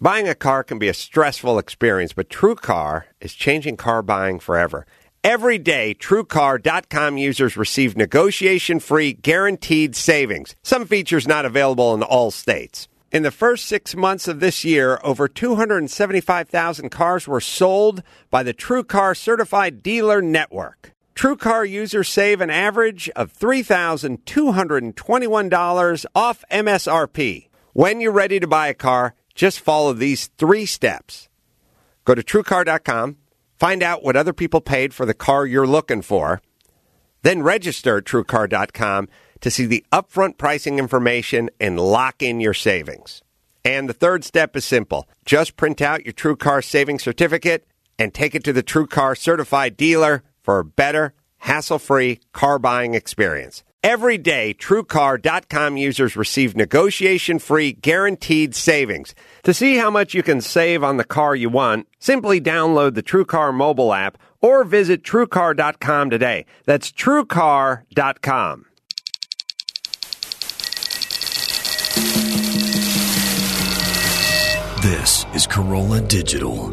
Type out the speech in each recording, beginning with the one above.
Buying a car can be a stressful experience, but TrueCar is changing car buying forever. Every day, TrueCar.com users receive negotiation-free, guaranteed savings. Some features not available in all states. In the first 6 months of this year, over 275,000 cars were sold by the TrueCar Certified Dealer Network. TrueCar users save an average of $3,221 off MSRP. When you're ready to buy a car, just follow these 3 steps. Go to TrueCar.com, find out what other people paid for the car you're looking for, then register at TrueCar.com to see the upfront pricing information and lock in your savings. And the third step is simple. Just print out your TrueCar savings certificate and take it to the TrueCar certified dealer for a better, hassle-free car buying experience. Every day, TrueCar.com users receive negotiation-free, guaranteed savings. To see how much you can save on the car you want, simply download the TrueCar mobile app or visit TrueCar.com today. That's TrueCar.com. This is Corolla Digital.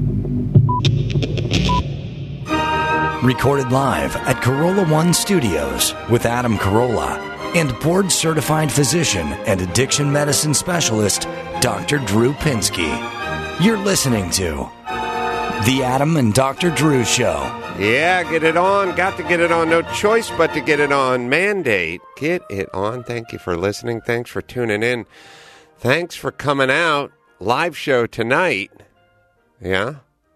Recorded live at Corolla One Studios with Adam Carolla and board-certified physician and addiction medicine specialist, Dr. Drew Pinsky. You're listening to The Adam and Dr. Drew Show. Yeah, get it on. Got to get it on. No choice but to get it on. Mandate. Get it on. Thank you for listening. Thanks for tuning in. Thanks for coming out. Live show tonight. Yeah?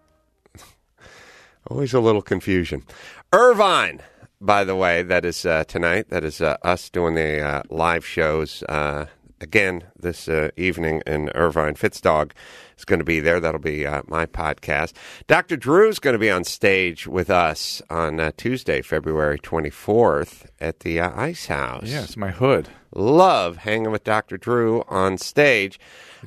Always a little confusion. Irvine, by the way, that is tonight. That is us doing the live shows again this evening in Irvine. Fitzdog is going to be there. That'll be my podcast. Dr. Drew is going to be on stage with us on Tuesday, February 24th at the Ice House. Yeah, it's my hood. Love hanging with Dr. Drew on stage.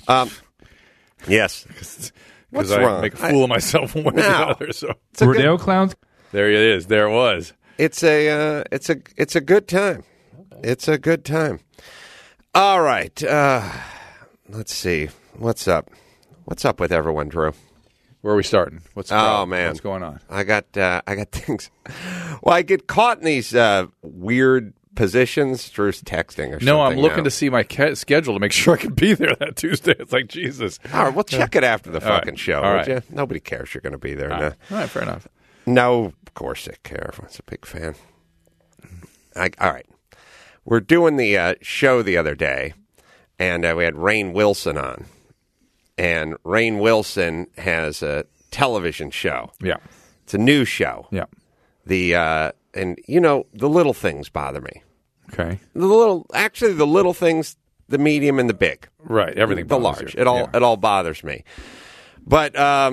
Yes. Because I make a fool of myself one way or the other. So Rodeo clowns. There it is. There it was. It's a good time. Okay. It's a good time. All right. Let's see. What's up? What's up with everyone, Drew? Where are we starting? What's the problem? Man, what's going on? I got things. Well, I get caught in these weird positions. Drew's texting or something. No, I'm looking to see my schedule to make sure I can be there that Tuesday. It's like, Jesus. All right, we'll check it after the fucking show. All right. You? Nobody cares you're going to be there. All right, fair enough. No, of course they care. Everyone's a big fan. All right. We're doing the show the other day, and we had Rainn Wilson on. And Rainn Wilson has a television show. Yeah. It's a news show. Yeah. And, you know, the little things bother me. Okay. The little things, the medium and the big. Right. Everything the bothers large. you. It all bothers me. But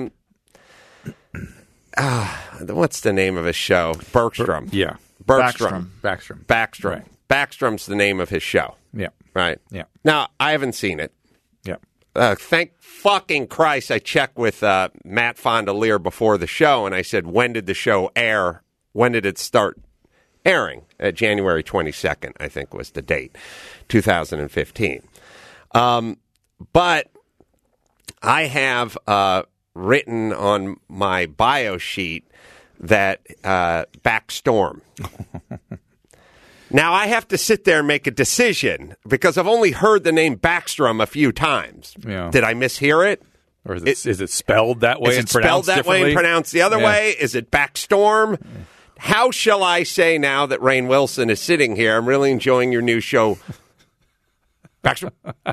what's the name of his show? Bergstrom. Yeah. Bergstrom. Backstrom. Right. Backstrom's the name of his show. Yeah. Right. Yeah. Now, I haven't seen it. Yeah. Thank fucking Christ I checked with Matt Fondelier before the show, and I said, when did the show air? When did it start airing? January 22nd, I think was the date, 2015. But I have written on my bio sheet that Backstorm. Now, I have to sit there and make a decision because I've only heard the name Backstrom a few times. Yeah. Did I mishear it? Or is it spelled that way? Is it spelled that way and pronounced the other way? Is it Backstorm? How shall I say now that Rainn Wilson is sitting here? I'm really enjoying your new show. Backstorm.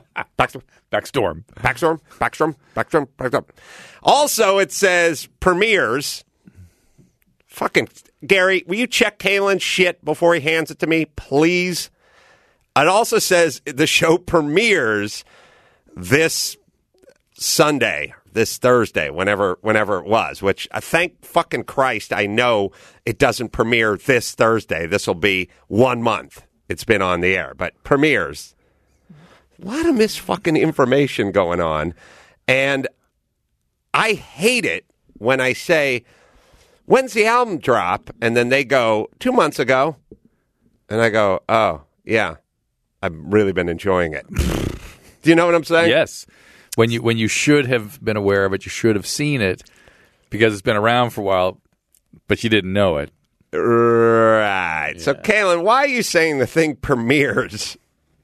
Also, it says premieres. Fucking Gary, will you check Kalen's shit before he hands it to me, please? It also says the show premieres this Sunday, this Thursday, whenever it was, which thank fucking Christ I know it doesn't premiere this Thursday. This will be 1 month. It's been on the air, but premieres. A lot of fucking information going on, and I hate it when I say, when's the album drop? And then they go, 2 months ago. And I go, oh, yeah, I've really been enjoying it. Do you know what I'm saying? Yes. when you should have been aware of it, you should have seen it because it's been around for a while, but you didn't know it. Right. Yeah. So, Kaylin, why are you saying the thing premieres?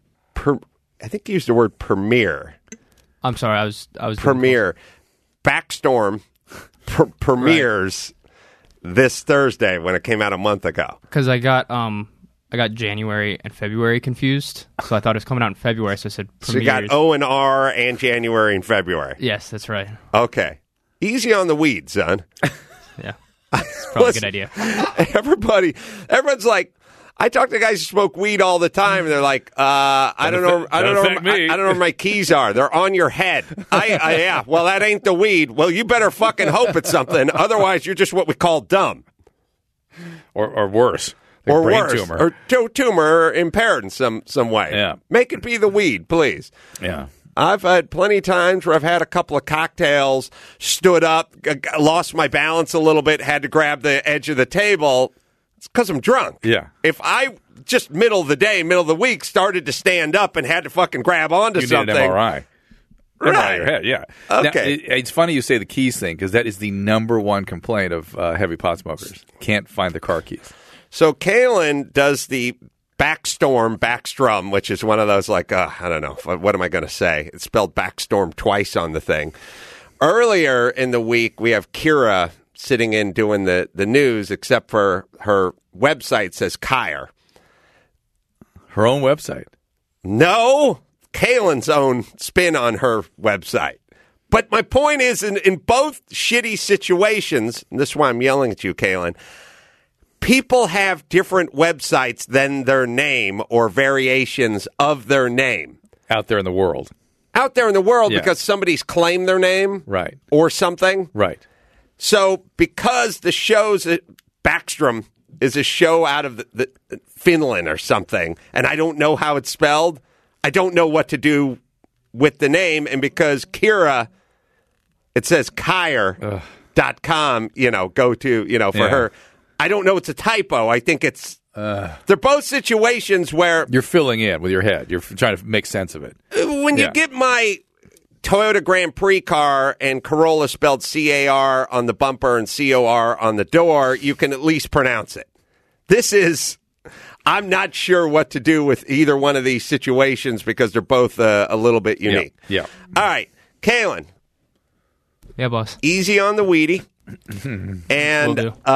I think you used the word premiere. I'm sorry, I was premiere. Backstorm premieres this Thursday when it came out a month ago. Because I got January and February confused, so I thought it was coming out in February, so I said premieres. So you got O and R and January and February. Yes, that's right. Okay. Easy on the weed, son. Yeah. It's probably a good idea. Everyone's like, I talk to guys who smoke weed all the time, and they're like, I don't know where my keys are. They're on your head. Yeah. Well, that ain't the weed. Well, you better fucking hope it's something. Otherwise, you're just what we call dumb, or worse, like or brain worse, tumor, or tumor, or impaired in some way. Yeah. Make it be the weed, please. Yeah. I've had plenty of times where I've had a couple of cocktails, stood up, lost my balance a little bit, had to grab the edge of the table. It's because I'm drunk. Yeah. If I just middle of the day, middle of the week, started to stand up and had to fucking grab onto something. You need an MRI. Right. MRI your head, yeah. Okay. Now, it's funny you say the keys thing because that is the number one complaint of heavy pot smokers. Can't find the car keys. So Kaylin does the Backstrom, which is one of those like, I don't know, what am I going to say? It's spelled Backstorm twice on the thing. Earlier in the week, we have Kira sitting in doing the news, except for her website says Kyer. Her own website? No, Kaylin's own spin on her website. But my point is, in both shitty situations, and this is why I'm yelling at you, Kaylin, people have different websites than their name or variations of their name. Out there in the world. Out there in the world because somebody's claimed their name. Right. Or something. Right. So because the show's Backstrom is a show out of the Finland or something, and I don't know how it's spelled, I don't know what to do with the name. And because Kira, it says Kyer.com, go to, for her. I don't know it's a typo. I think it's, they're both situations where. You're filling in with your head. You're trying to make sense of it. When you get my Toyota Grand Prix car and Corolla spelled C-A-R on the bumper and C-O-R on the door, you can at least pronounce it. This is, I'm not sure what to do with either one of these situations because they're both a little bit unique. Yeah. All right, Kaylin. Yeah, boss. Easy on the weedy. And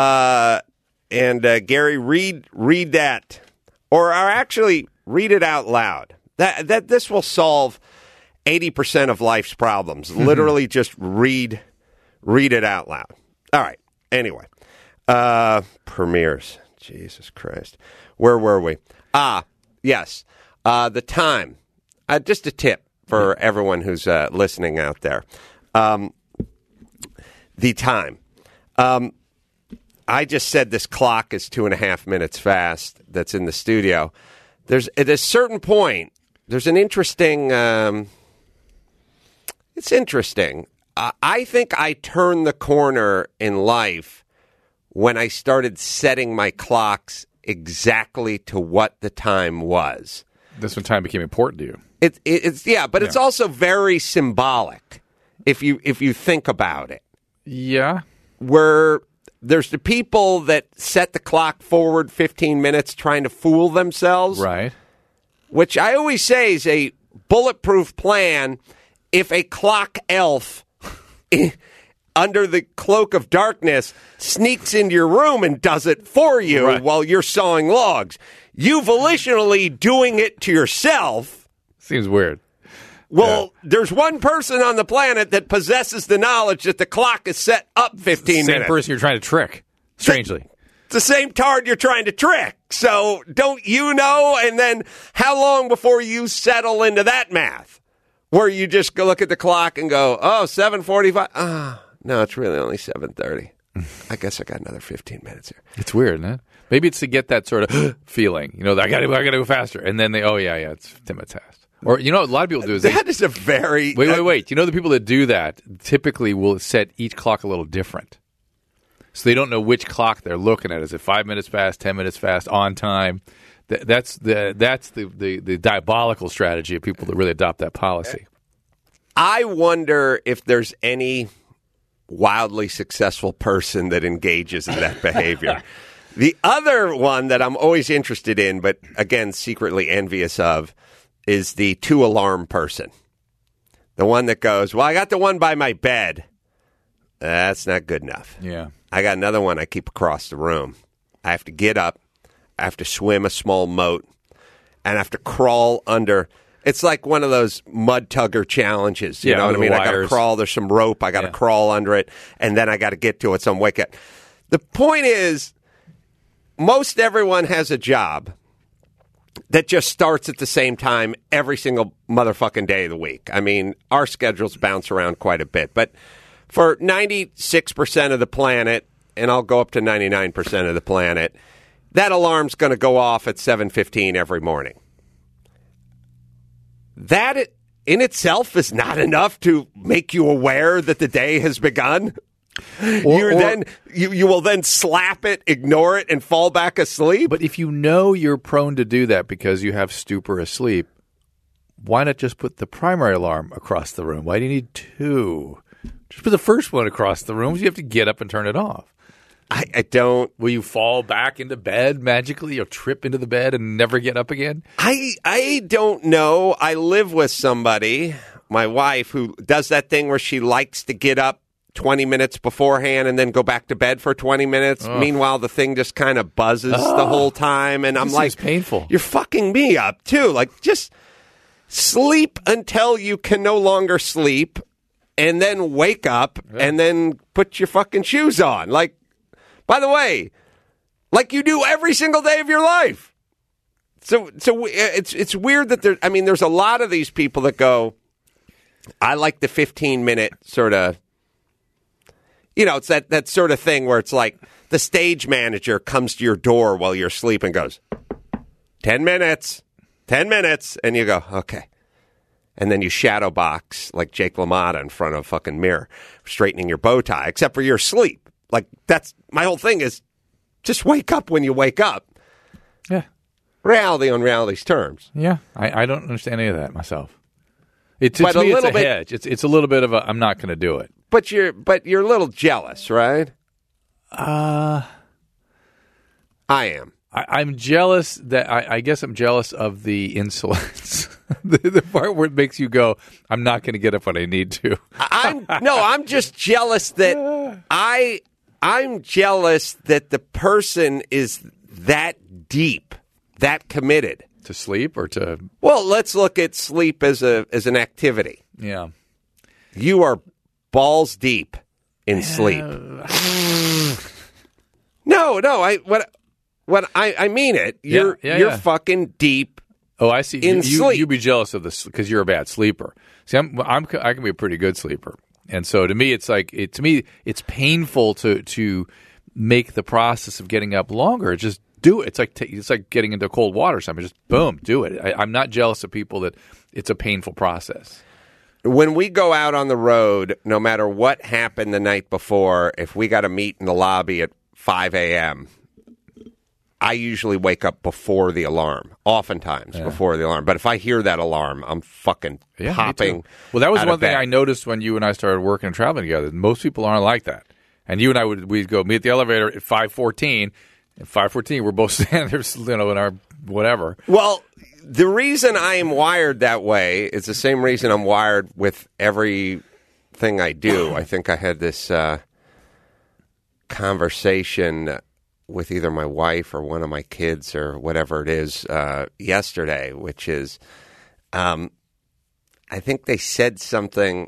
Gary, read that, or actually read it out loud. That this will solve 80% of life's problems. Literally, just read it out loud. All right. Anyway, premieres. Jesus Christ, where were we? Yes, the time. Just a tip for everyone who's listening out there. The time. I just said this clock is 2.5 minutes fast that's in the studio. At a certain point, there's an interesting... it's interesting. I think I turned the corner in life when I started setting my clocks exactly to what the time was. That's when time became important to you. It's also very symbolic if you think about it. Yeah. Where there's the people that set the clock forward 15 minutes trying to fool themselves. Right. Which I always say is a bulletproof plan if a clock elf under the cloak of darkness sneaks into your room and does it for you while you're sawing logs. You volitionally doing it to yourself. Seems weird. Well, there's one person on the planet that possesses the knowledge that the clock is set up 15 minutes. Same person you're trying to trick, strangely. It's the same tard you're trying to trick. So don't you know? And then how long before you settle into that math? Where you just go look at the clock and go, 7:45. No, it's really only 7:30. I guess I got another 15 minutes here. It's weird, isn't it? Maybe it's to get that sort of feeling. I got to go faster. And then it's 10 minutes fast. Or, what a lot of people do is that is a very... Wait. The people that do that typically will set each clock a little different. So they don't know which clock they're looking at. Is it 5 minutes fast, 10 minutes fast, on time? That's the diabolical strategy of people that really adopt that policy. I wonder if there's any wildly successful person that engages in that behavior. The other one that I'm always interested in, but again, secretly envious of, is the 2-alarm person. The one that goes, well, I got the one by my bed. That's not good enough. Yeah. I got another one I keep across the room. I have to get up. I have to swim a small moat. And I have to crawl under. It's like one of those mud tugger challenges. You know what I mean? wires. I got to crawl. There's some rope. I got to crawl under it. And then I got to get to it. So I'm waking up. The point is, most everyone has a job that just starts at the same time every single motherfucking day of the week. I mean, our schedules bounce around quite a bit. But for 96% of the planet, and I'll go up to 99% of the planet, that alarm's going to go off at 7:15 every morning. That in itself is not enough to make you aware that the day has begun. You will then slap it, ignore it, and fall back asleep. But if you know you're prone to do that because you have stupor asleep, why not just put the primary alarm across the room? Why do you need two? Just put the first one across the room. So you have to get up and turn it off. I don't. Will you fall back into bed magically or trip into the bed and never get up again? I don't know. I live with somebody, my wife, who does that thing where she likes to get up 20 minutes beforehand and then go back to bed for 20 minutes. Oh. Meanwhile, the thing just kind of buzzes the whole time. And I'm like, it's painful. You're fucking me up, too. Like, just sleep until you can no longer sleep and then wake up and then put your fucking shoes on. Like, by the way, like you do every single day of your life. So it's weird that there's a lot of these people that go, I like the 15-minute sort of, it's that sort of thing where it's like the stage manager comes to your door while you're asleep and goes, 10 minutes, and you go, okay. And then you shadow box like Jake LaMotta in front of a fucking mirror, straightening your bow tie, except for your sleep. Like, that's my whole thing is just wake up when you wake up. Yeah. Reality on reality's terms. Yeah. I don't understand any of that myself. To me, it's a hedge. It's a little bit of a, I'm not going to do it. But you're a little jealous, right? I am. I'm jealous that I guess I'm jealous of the insolence. the part where it makes you go, I'm not going to get up when I need to. I'm just jealous that I'm jealous that the person is that deep, that committed. To sleep or to... Well, let's look at sleep as an activity. Yeah. You are balls deep in sleep. No, I mean it. You're fucking deep. Oh, I see. In sleep. You'd be jealous of this because you're a bad sleeper. See, I can be a pretty good sleeper, and so to me, it's like it's painful to make the process of getting up longer. Just do it. It's like getting into cold water or something. Just boom, do it. I'm not jealous of people that it's a painful process. When we go out on the road, no matter what happened the night before, if we got to meet in the lobby at 5 a.m., I usually wake up before the alarm, oftentimes before the alarm. But if I hear that alarm, I'm fucking popping. Well, that was one thing I noticed when you and I started working and traveling together. Most people aren't like that. And you and I we'd go meet at the elevator at 5:14. At 5:14, we're both standing there, in our whatever. Well, the reason I am wired that way is the same reason I'm wired with everything I do. I think I had this conversation with either my wife or one of my kids or whatever it is yesterday, which is, I think they said something.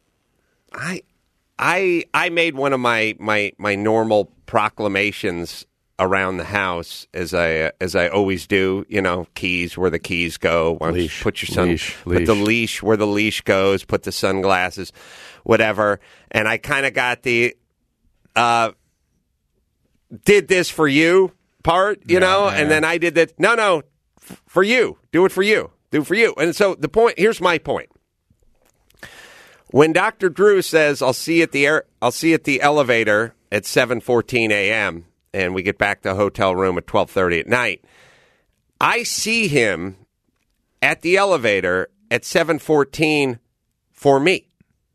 I made one of my normal proclamations around the house as I always do, keys where the keys go. Leash. Put your put the leash where the leash goes. Put the sunglasses, whatever. And I kind of got the did this for you part, and then I did that. No, for you. Do it for you. Do it for you. And so here's my point. When Dr. Drew says, I'll see you at the elevator at 7:14 a.m., and we get back to the hotel room at 12:30 at night, I see him at the elevator at 7:14 for me.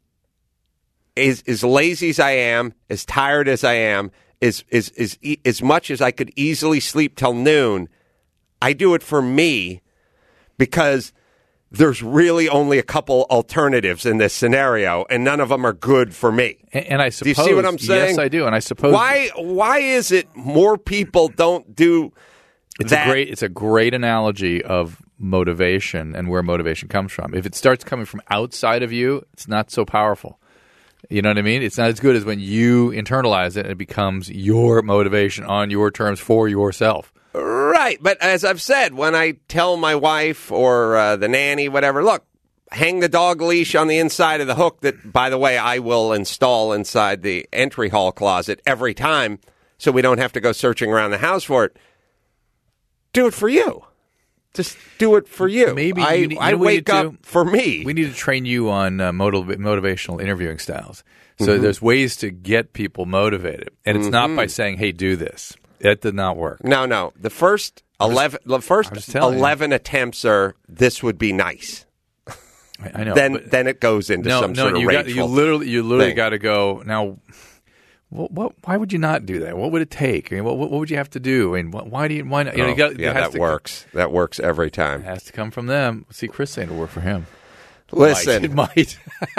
As lazy as I am, as tired as I am, as much as I could easily sleep till noon, I do it for me because there's really only a couple alternatives in this scenario, and none of them are good for me. And I suppose, do you see what I'm saying? Yes, I do. And I suppose why is it more people don't do that? It's a great analogy of motivation and where motivation comes from. If it starts coming from outside of you, it's not so powerful. You know what I mean? It's not as good as when you internalize it and it becomes your motivation on your terms for yourself. Right. But as I've said, when I tell my wife or the nanny, whatever, look, hang the dog leash on the inside of the hook that, by the way, I will install inside the entry hall closet every time so we don't have to go searching around the house for it. Do it for you. Just do it for you. Maybe I wake up for me. We need to train you on motivational interviewing styles. So there's ways to get people motivated, and it's not by saying, "Hey, do this." That did not work. No. The first 11 attempts are, "This would be nice." I know. Then it goes into some sort of rageful. You literally got to go now. Why would you not do that? What would it take? I mean, what would you have to do? I mean, why not? That works. That works every time. It has to come from them. See, Chris saying to work for him. Listen, it might.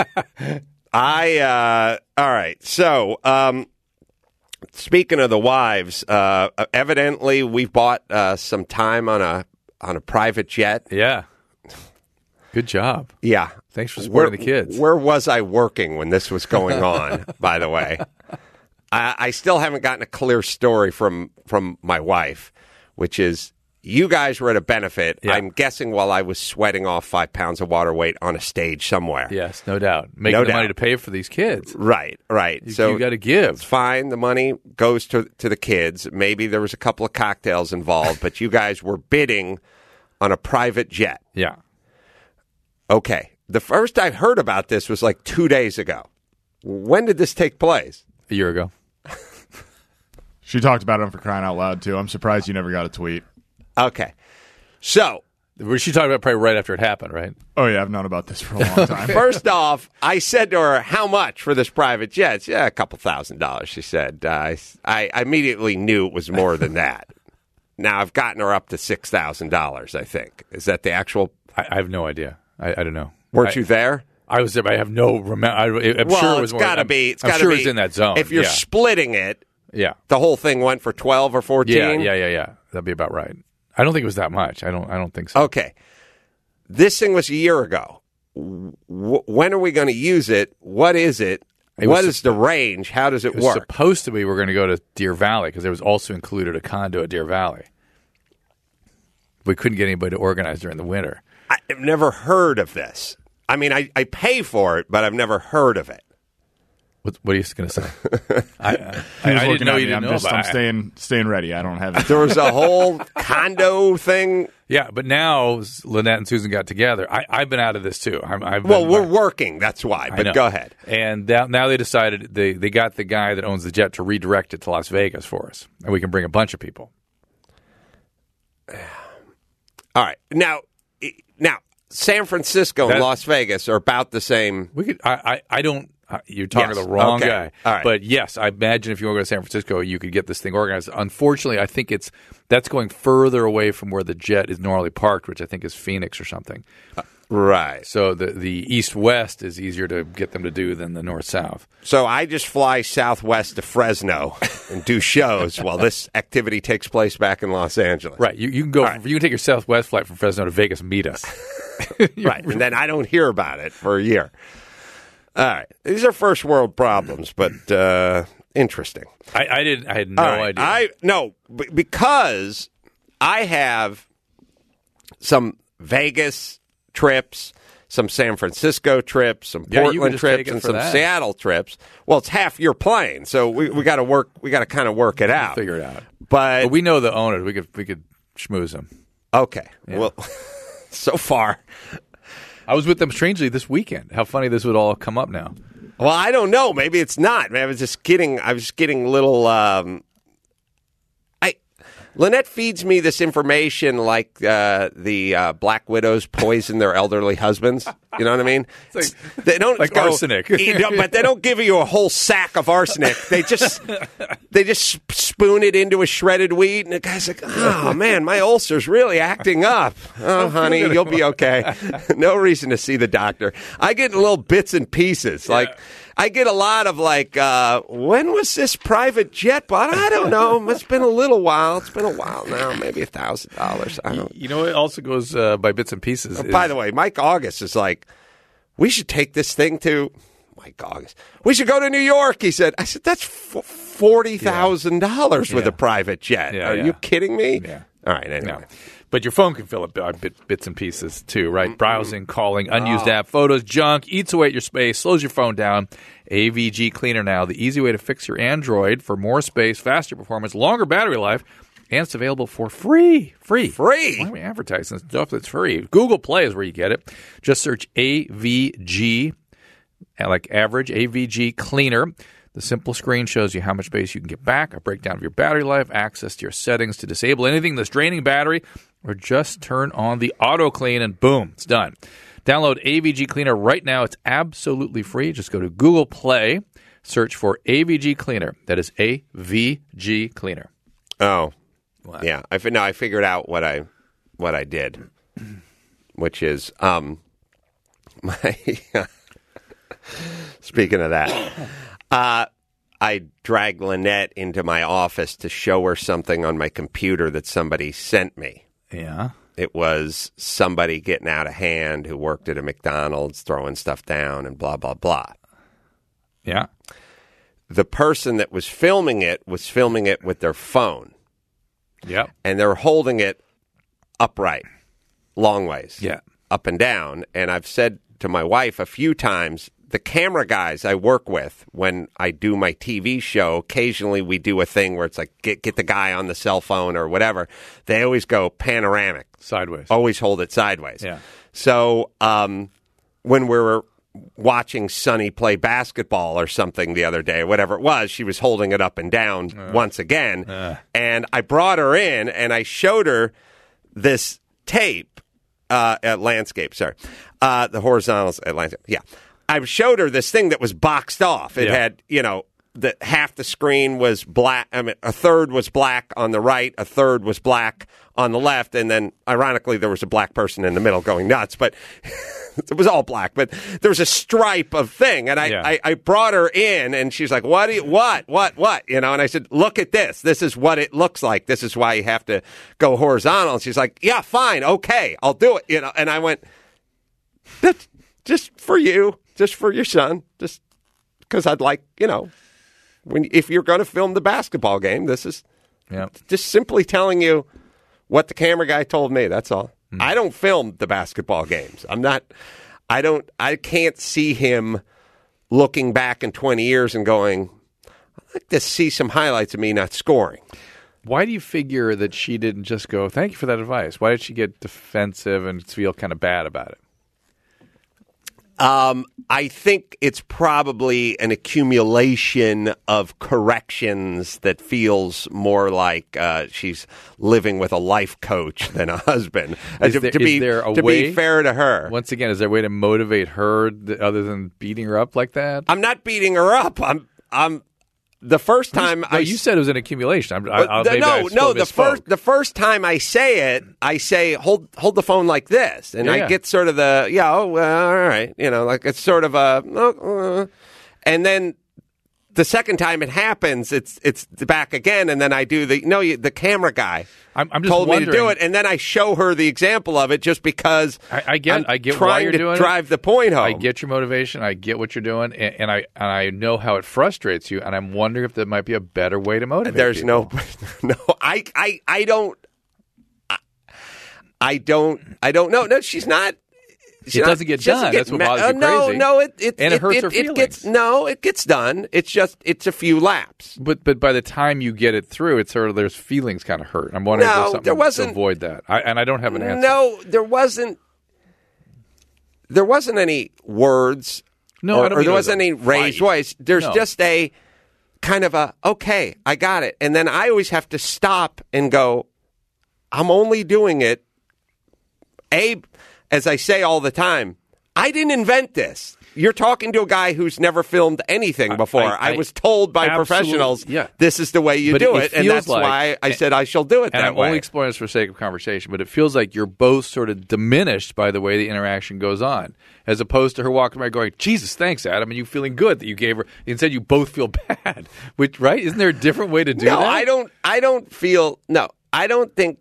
all right. So, speaking of the wives, evidently we've bought some time on a private jet. Yeah. Good job. Yeah. Thanks for supporting the kids. Where was I working when this was going on, by the way? I still haven't gotten a clear story from my wife, which is you guys were at a benefit, I'm guessing, while I was sweating off 5 pounds of water weight on a stage somewhere. Yes, no doubt. Making the money to pay for these kids. Right. So you got to give. It's fine. The money goes to the kids. Maybe there was a couple of cocktails involved, but you guys were bidding on a private jet. Yeah. Okay. The first I heard about this was like 2 days ago. When did this take place? A year ago. She talked about it for crying out loud, too. I'm surprised you never got a tweet. Okay. So. She talked about it probably right after it happened, right? Oh, yeah. I've known about this for a long time. First off, I said to her, how much for this private jet? Yeah, a couple $1,000, she said. I immediately knew it was more than that. Now, I've gotten her up to $6,000, I think. Is that the actual? I have no idea. I don't know. Weren't you there? I was there, but I have no I'm sure it was more. Gotta be. I'm sure it's in that zone. If you're splitting it, yeah, the whole thing went for 12 or 14. Yeah. That'd be about right. I don't think it was that much. I don't think so. Okay, this thing was a year ago. When are we going to use it? What is it? What is the range? How does it work? Supposed to be we're going to go to Deer Valley because there was also included a condo at Deer Valley. We couldn't get anybody to organize during the winter. I've never heard of this. I mean, I pay for it, but I've never heard of it. What are you going to say? I didn't know you didn't know about it. I'm staying ready. I don't have it. There was a whole condo thing. Yeah, but now Lynette and Susan got together. I've been out of this too. We're working. That's why. But go ahead. And now they decided they got the guy that owns the jet to redirect it to Las Vegas for us, and we can bring a bunch of people. All right. Now, San Francisco and Las Vegas are about the same. We could. I don't. You're talking to the wrong guy. All right. But yes, I imagine if you want to go to San Francisco, you could get this thing organized. Unfortunately, I think that's going further away from where the jet is normally parked, which I think is Phoenix or something. Right. So the east-west is easier to get them to do than the north-south. So I just fly southwest to Fresno and do shows while this activity takes place back in Los Angeles. Right. You can go. Right. You can take your southwest flight from Fresno to Vegas and meet us. Right. And then I don't hear about it for a year. All right. These are first world problems, but interesting. I had no idea. Because I have some Vegas trips, some San Francisco trips, some Portland trips, and some Seattle trips. Well, it's half your plane, so we got to work. We got to kind of work it out. Figure it out. But we know the owners. We could schmooze them. Okay. Yeah. Well, so far. I was with them strangely this weekend. How funny this would all come up now. Well, I don't know. Maybe it's not. I was just getting little. Lynette feeds me this information like the Black Widows poison their elderly husbands. You know what I mean? They don't like arsenic. But they don't give you a whole sack of arsenic. They just spoon it into a shredded wheat, and the guy's like, "Oh man, my ulcer's really acting up." Oh, honey, you'll be okay. No reason to see the doctor. I get little bits and pieces. Like I get a lot of like, when was this private jet bought? I don't know. It's been a little while. It's been a while now. Maybe $1,000. I don't. You know, it also goes by bits and pieces. By the way, Mike August is like, we should take this thing to Mike August. We should go to New York, he said. I said, that's $40,000 with a private jet. Are you kidding me? Yeah. All right, anyway. No. But your phone can fill it by bits and pieces too, right? Browsing, calling, unused app, photos, junk, eats away at your space, slows your phone down. AVG Cleaner now, the easy way to fix your Android for more space, faster performance, longer battery life, and it's available for free. Free. Why are we advertising stuff that's free? Google Play is where you get it. Just search AVG, like average, AVG Cleaner. The simple screen shows you how much space you can get back, a breakdown of your battery life, access to your settings to disable anything that's draining battery, or just turn on the auto clean and boom, it's done. Download AVG Cleaner right now. It's absolutely free. Just go to Google Play, search for AVG Cleaner. That is AVG Cleaner. Oh, what? Yeah. I figured out what I did, which is speaking of that. I dragged Lynette into my office to show her something on my computer that somebody sent me. Yeah. It was somebody getting out of hand who worked at a McDonald's, throwing stuff down and blah, blah, blah. Yeah. The person that was filming it with their phone. Yep. And they're holding it upright, long ways. Yeah. Up and down. And I've said to my wife a few times, the camera guys I work with when I do my TV show, occasionally we do a thing where it's like get the guy on the cell phone or whatever. They always go panoramic. Sideways. Always hold it sideways. Yeah. So when we were watching Sonny play basketball or something the other day, whatever it was, she was holding it up and down once again. And I brought her in and I showed her this tape at Landscape. Sorry. The horizontals at Landscape. Yeah. I showed her this thing that was boxed off. It had, half the screen was black. I mean, a third was black on the right, a third was black on the left, and then, ironically, there was a black person in the middle going nuts. But it was all black. But there was a stripe of thing, and I brought her in, and she's like, "What? And I said, "Look at this. This is what it looks like. This is why you have to go horizontal." And she's like, "Yeah, fine, okay, I'll do it." And I went, "That's just for you." Just for your son, just because I'd like, if you're going to film the basketball game, this is just simply telling you what the camera guy told me. That's all. I don't film the basketball games. I can't see him looking back in 20 years and going, I'd like to see some highlights of me not scoring. Why do you figure that she didn't just go, thank you for that advice? Why did she get defensive and feel kind of bad about it? I think it's probably an accumulation of corrections that feels more like she's living with a life coach than a husband. To be fair to her. Once again, is there a way to motivate her other than beating her up like that? I'm not beating her up. I'm the first time you said it was an accumulation. The first time I say it, I say hold the phone like this, and I get sort of the all right, like it's sort of and then the second time it happens, it's back again, and then I do the camera guy. I'm just told wondering, me to do it, and then I show her the example of it just because I get trying why you're doing drive the point home. I get your motivation. I get what you're doing, and I know how it frustrates you, and I'm wondering if there might be a better way to motivate. There's people. I don't know. No, she's not. It doesn't get done. That's what bothers you crazy. No, and it hurts her feelings. It gets done. It's a few laps. But by the time you get it through, it's sort of there's feelings kind of hurt. I'm wondering if there's something to avoid that. I don't have an answer. No, there wasn't. There wasn't any words. No, or there wasn't any raised voice. There's just a kind of okay, I got it. And then I always have to stop and go, I'm only doing it. As I say all the time, I didn't invent this. You're talking to a guy who's never filmed anything before. I was told by professionals, this is the way you do it. And that's why I said I shall do it that way. And I'm only exploring this for sake of conversation, but it feels like you're both sort of diminished by the way the interaction goes on, as opposed to her walking by going, Jesus, thanks, Adam, and you feeling good that you gave her. Instead, you both feel bad. Which, right? Isn't there a different way to do that? I don't feel, no, I don't think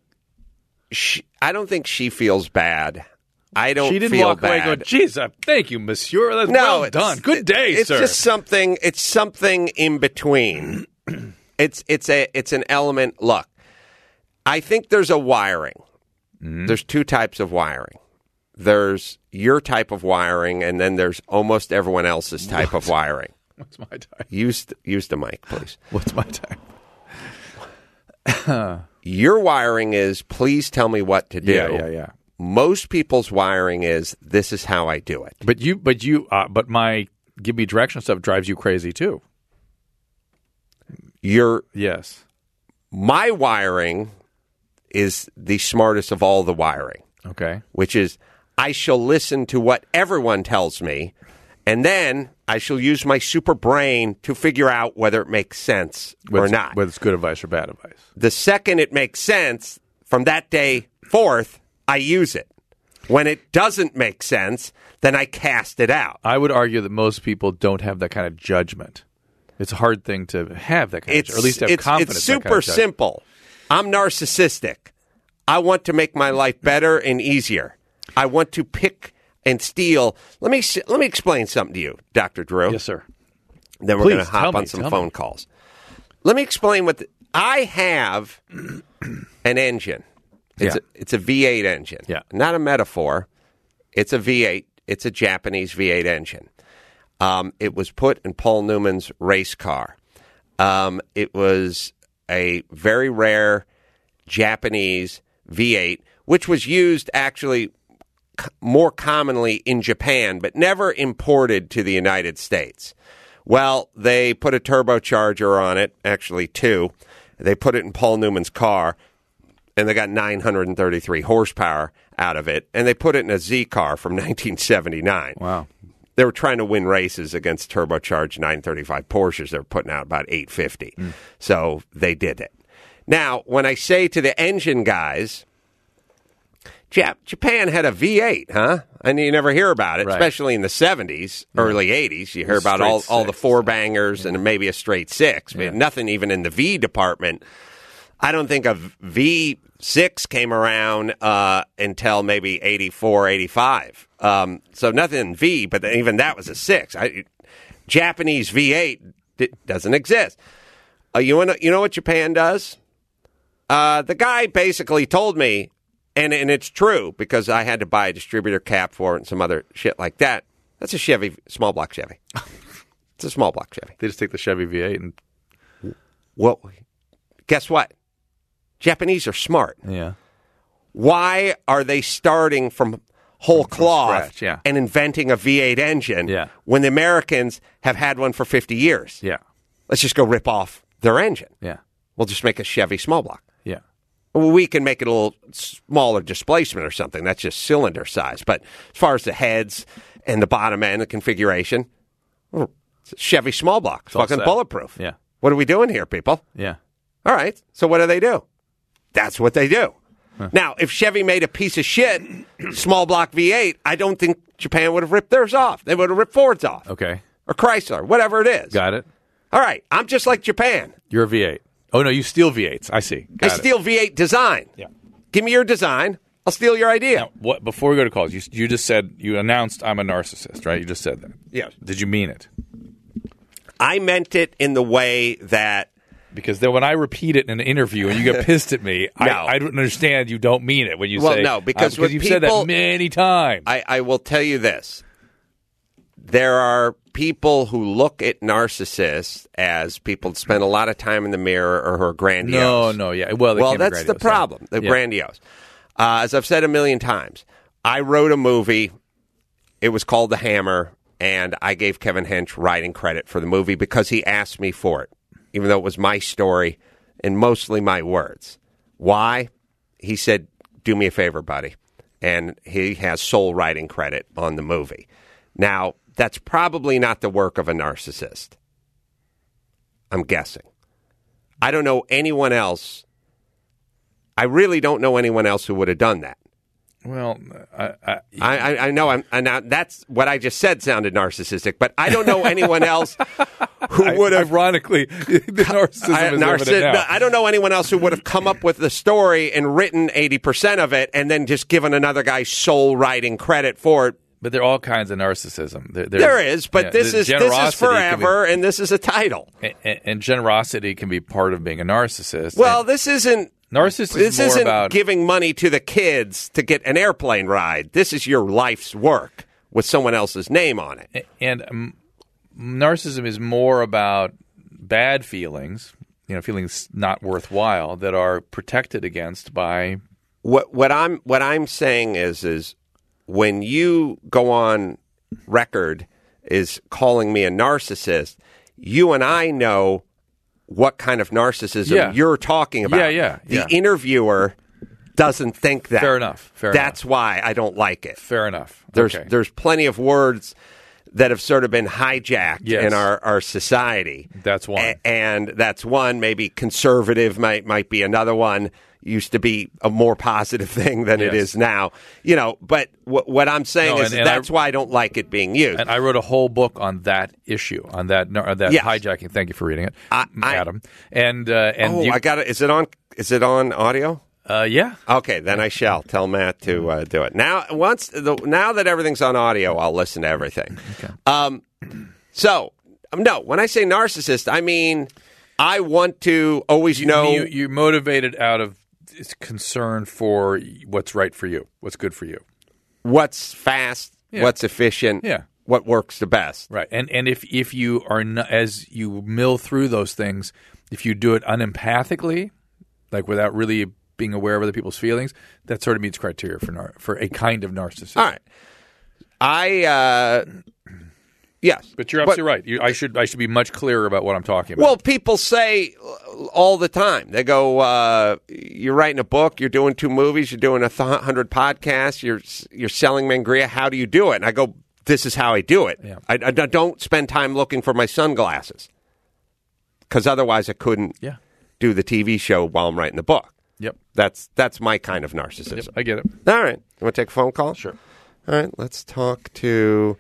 she feels bad. I don't feel bad. She didn't walk away and go, geez, thank you, monsieur. That's well done. Good day, sir. It's just something in between. It's an element. Look, I think there's a wiring. Mm-hmm. There's two types of wiring. There's your type of wiring, and then there's almost everyone else's type of wiring. What's my type? Use the mic, please. What's my type? Your wiring is, please tell me what to do. Yeah. Most people's wiring is, this is how I do it. But my give me direction stuff drives you crazy too. Yes. My wiring is the smartest of all the wiring. Okay. Which is, I shall listen to what everyone tells me, and then I shall use my super brain to figure out whether it makes sense or not. Whether it's good advice or bad advice. The second it makes sense, from that day forth, I use it. When it doesn't make sense, then I cast it out. I would argue that most people don't have that kind of judgment. It's a hard thing to have that kind of judgment, or at least have confidence. It's super simple. I'm narcissistic. I want to make my life better and easier. I want to pick and steal. Let me explain something to you, Dr. Drew. Yes, sir. Then we're going to hop on some phone calls. Let me explain I have an engine. It's a V8 engine. Yeah. Not a metaphor. It's a V8. It's a Japanese V8 engine. It was put in Paul Newman's race car. It was a very rare Japanese V8, which was used actually more commonly in Japan, but never imported to the United States. Well, they put a turbocharger on it, actually two. They put it in Paul Newman's car, and they got 933 horsepower out of it, and they put it in a Z car from 1979. Wow. They were trying to win races against turbocharged 935 Porsches. They were putting out about 850. So they did it. Now, when I say to the engine guys, Japan had a V8, huh? And you never hear about it, especially in the 70s, early 80s. You hear about all the four-bangers and maybe a straight six, but nothing even in the V department. I don't think a V6 came around until maybe 84, 85. So nothing in V, but even that was a 6. Japanese V8 doesn't exist. You know what Japan does? The guy basically told me, and it's true because I had to buy a distributor cap for it and some other shit like that. That's a Chevy, small block Chevy. It's a small block Chevy. They just take the Chevy V8 and... Well, guess what? Japanese are smart. Yeah. Why are they starting from whole cloth scratch, and inventing a V8 engine when the Americans have had one for 50 years? Yeah. Let's just go rip off their engine. Yeah. We'll just make a Chevy small block. Yeah. We can make it a little smaller displacement or something. That's just cylinder size. But as far as the heads and the bottom end, the configuration, it's a Chevy small block. It's fucking bulletproof. Yeah. What are we doing here, people? Yeah. All right. So what do? That's what they do. Huh. Now, if Chevy made a piece of shit small block V8, I don't think Japan would have ripped theirs off. They would have ripped Ford's off. Okay. Or Chrysler, whatever it is. Got it. All right. I'm just like Japan. You're a V8. Oh, no, you steal V8s. I see. I steal V8 design. Yeah. Give me your design. I'll steal your idea. Now, before we go to calls, you just said, you announced I'm a narcissist, right? You just said that. Yes. Did you mean it? I meant it in the way that... Because then when I repeat it in an interview and you get pissed at me, I don't understand you don't mean it when you say... Well, no, because you've said that many times. I will tell you this. There are people who look at narcissists as people who spend a lot of time in the mirror or who are grandiose. No, yeah. Well, that's the problem. They're grandiose. As I've said a million times, I wrote a movie. It was called The Hammer, and I gave Kevin Hench writing credit for the movie because he asked me for it. even though it was my story and mostly my words. Why? He said, do me a favor, buddy. And he has sole writing credit on the movie. Now, that's probably not the work of a narcissist. I'm guessing. I don't know anyone else. I really don't know anyone else who would have done that. Well, I know. Now that's what I just said sounded narcissistic, but I don't know anyone else who would have. Ironically, the narcissism is evident now. I don't know anyone else who would have come up with the story and written 80% of it, and then just given another guy sole writing credit for it. But there are all kinds of narcissism. There is, but this is forever, and this is a title. And generosity can be part of being a narcissist. Well, this isn't. Narcissism This is more isn't about giving money to the kids to get an airplane ride. This is your life's work with someone else's name on it. And narcissism is more about bad feelings, feelings not worthwhile that are protected against by. What I'm saying is when you go on record is calling me a narcissist, you and I know what kind of narcissism you're talking about. The interviewer doesn't think that. Fair enough. That's why I don't like it. Fair enough. There's plenty of words that have sort of been hijacked in our society. That's one. And that's one. Maybe conservative might be another one. Used to be a more positive thing than it is now. But what I'm saying is that's why I don't like it being used. And I wrote a whole book on that issue, on that hijacking. Thank you for reading it, Adam. I got it. Is it on? Is it on audio? Yeah. Okay, then I shall tell Matt to do it. Now that everything's on audio, I'll listen to everything. Okay. No, when I say narcissist, I mean I want to always know. You're motivated out of concern for what's right for you, what's good for you, what's fast, what's efficient, what works the best. Right. And if you are not, as you mill through those things, if you do it unempathically, like without really being aware of other people's feelings, that sort of meets criteria for a kind of narcissism. All right. Yes, but you're absolutely right. I should be much clearer about what I'm talking about. Well, people say all the time. They go, "You're writing a book. You're doing 2 movies. You're doing 100 podcasts. You're selling Mangria. How do you do it?" And I go, "This is how I do it. Yeah. I don't spend time looking for my sunglasses because otherwise I couldn't do the TV show while I'm writing the book." Yep, that's my kind of narcissism. Yep, I get it. All right, you want to take a phone call? Sure. All right, let's talk to.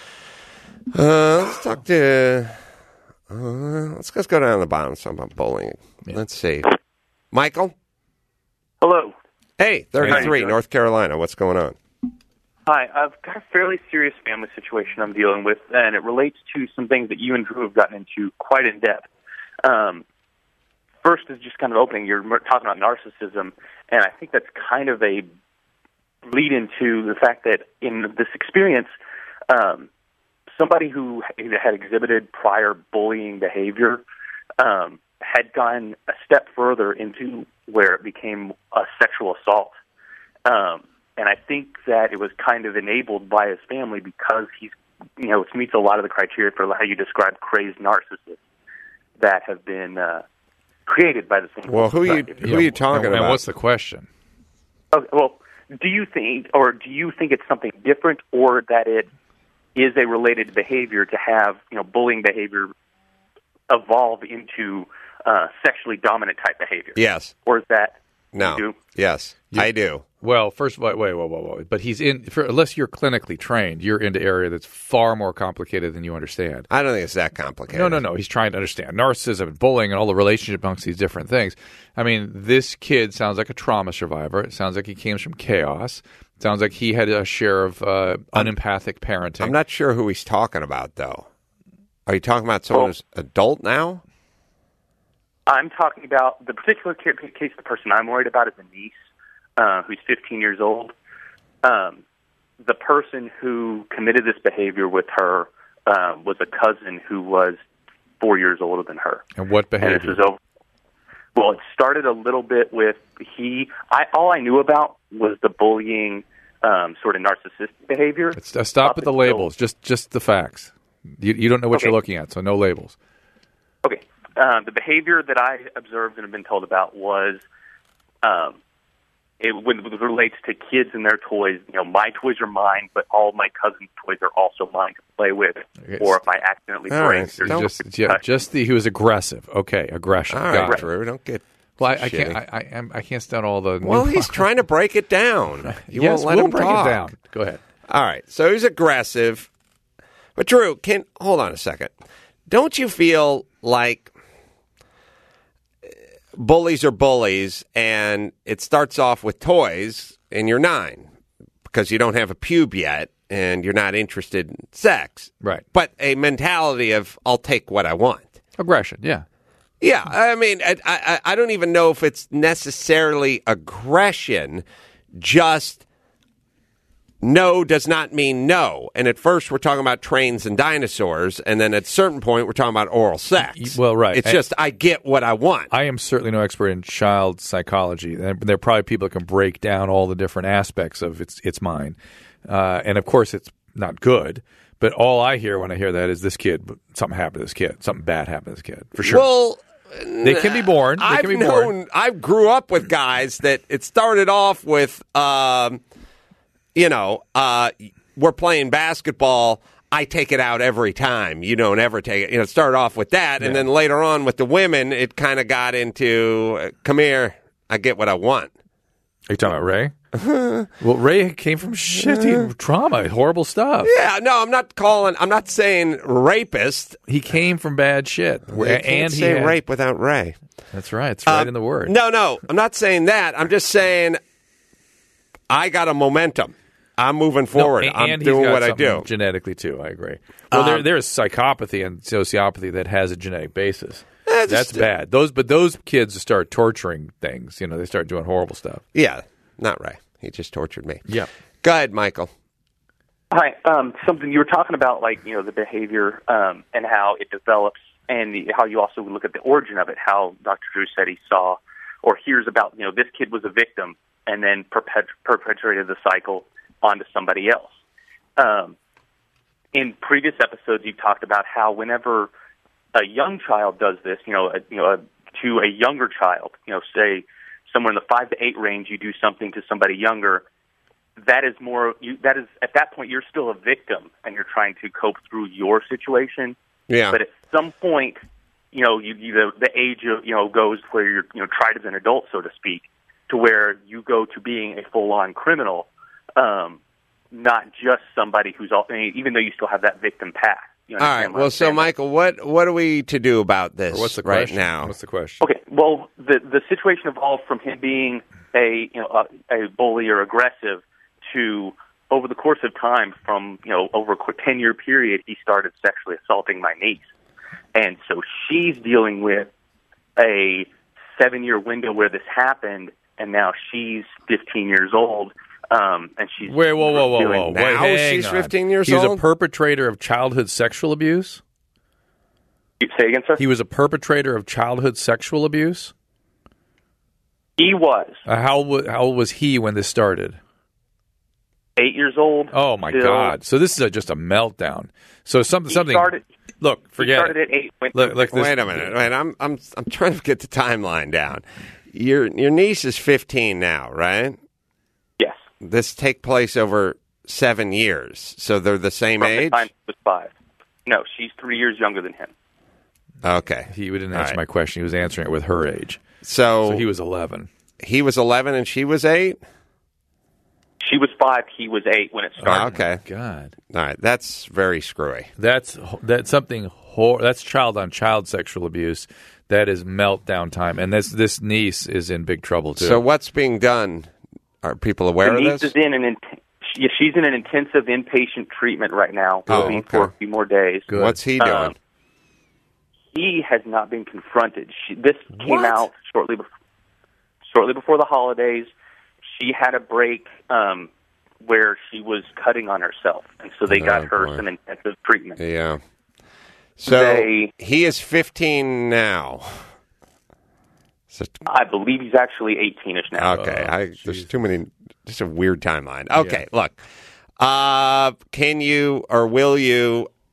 Let's talk to. Let's just go down to the bottom. Something about bullying. Yeah. Let's see. Michael. Hello. Hey, 33, North Carolina. What's going on? Hi. I've got a fairly serious family situation I'm dealing with, and it relates to some things that you and Drew have gotten into quite in depth. First is just kind of opening. You're talking about narcissism, and I think that's kind of a lead into the fact that in this experience, somebody who had exhibited prior bullying behavior had gone a step further into where it became a sexual assault. And I think that it was kind of enabled by his family because he's, it meets a lot of the criteria for how you describe crazy narcissists that have been created by the same. Well, who are you talking about? And what's the question? Okay, well, do you think it's something different, or that it is a related behavior to have, bullying behavior evolve into sexually dominant type behavior? Yes. Or is that no? You do? Yes, I do. Well, first of all, wait. But he's unless you're clinically trained, you're into area that's far more complicated than you understand. I don't think it's that complicated. No. He's trying to understand narcissism and bullying and all the relationship amongst these different things. I mean, this kid sounds like a trauma survivor. It sounds like he came from chaos. It sounds like he had a share of unempathic parenting. I'm not sure who he's talking about, though. Are you talking about someone who's adult now? I'm talking about the particular case. The person I'm worried about is a niece who's 15 years old. The person who committed this behavior with her was a cousin who was 4 years older than her. And what behavior? And this is over. Well, it started a little bit with all I knew about was the bullying, sort of narcissistic behavior. Stop with the labels. Just the facts. You don't know what you're looking at, so no labels. Okay. The behavior that I observed and have been told about was, when it relates to kids and their toys. My toys are mine, but all my cousin's toys are also mine to play with. Yes. Or if I accidentally All break, right. there's He was aggressive. Okay, aggression. All Got right, it. Drew, don't get. Well, I shitty. can't stand all the. Well, he's trying to break it down. You yes, won't let we'll him break talk. it down. Go ahead. All right, so he's aggressive. But Drew, hold on a second. Don't you feel like bullies are bullies, and it starts off with toys, and you're 9 because you don't have a pube yet, and you're not interested in sex. Right. But a mentality of I'll take what I want. Aggression. Yeah. Yeah, I mean, I don't even know if it's necessarily aggression, just no does not mean no. And at first we're talking about trains and dinosaurs, and then at a certain point we're talking about oral sex. Well, right. It's just I get what I want. I am certainly no expert in child psychology. There are probably people that can break down all the different aspects of it's mine. And of course it's not good. But all I hear when I hear that is something happened to this kid. Something bad happened to this kid. For sure. Well, they can be born. They can be born. I grew up with guys that it started off with, we're playing basketball. I take it out every time. You don't ever take it. It started off with that. And then later on with the women, it kind of got into, come here, I get what I want. Are you talking about Ray? Well, Ray came from shitty trauma, horrible stuff. Yeah, no, I'm not saying rapist. He came from bad shit. You can't say rape without Ray. That's right. It's right in the word. No, I'm not saying that. I'm just saying I got a momentum. I'm moving forward. I'm doing what I do. Genetically, too. I agree. Well, there is psychopathy and sociopathy that has a genetic basis. That's bad. But those kids start torturing things. They start doing horrible stuff. Yeah, not Ray. He just tortured me. Yeah. Go ahead, Michael. Hi. Something you were talking about, the behavior and how it develops, and how you also look at the origin of it. How Dr. Drew said he saw or hears about, this kid was a victim and then perpetuated the cycle onto somebody else. In previous episodes, you've talked about how whenever a young child does this, to a younger child, say somewhere in the 5 to 8 range, you do something to somebody younger. That is at that point you're still a victim and you're trying to cope through your situation. Yeah. But at some point, the age of goes where you're tried as an adult, so to speak, to where you go to being a full-on criminal, not just somebody who's even though you still have that victim past. All right. Well, so Michael, what are we to do about this what's the right question? now? What's the question? Okay. Well, the situation evolved from him being a bully or aggressive to, over the course of time, from over a 10-year period, he started sexually assaulting my niece, and so she's dealing with a 7-year window where this happened, and now she's 15 years old. And she's whoa. Now Wait, she's 15 years old? He was old? a perpetrator of childhood sexual abuse? Say again, sir? He was a perpetrator of childhood sexual abuse? He was. How old was he when this started? 8 years old. Oh, my still. God. So this is just a meltdown. So something. Look, forget he started it. At 8. Look, this, Wait a minute. Wait, I'm trying to get the timeline down. Your niece is 15 now, right? Yes. This take place over 7 years, so they're the same From age? the time he was 5. No, she's 3 years younger than him. Okay. He didn't answer All right. my question. He was answering it with her age. So he was 11. He was 11 and she was 8? She was 5. He was 8 when it started. Okay. God. All right. That's very screwy. That's something. That's child-on-child sexual abuse. That is meltdown time. And this niece is in big trouble, too. So what's being done? Are people aware The of niece this? is she's in an intensive inpatient treatment right now. Oh, Will be okay. for a few more days. Good. What's he doing? He has not been confronted. This came What? out shortly before the holidays. She had a break where she was cutting on herself, and so they got her boy. some intensive treatment. Yeah. So he is 15 now. So, I believe he's actually 18ish now. okay. There's too many. Just a weird timeline. Okay. Yeah. Look. Can you or will you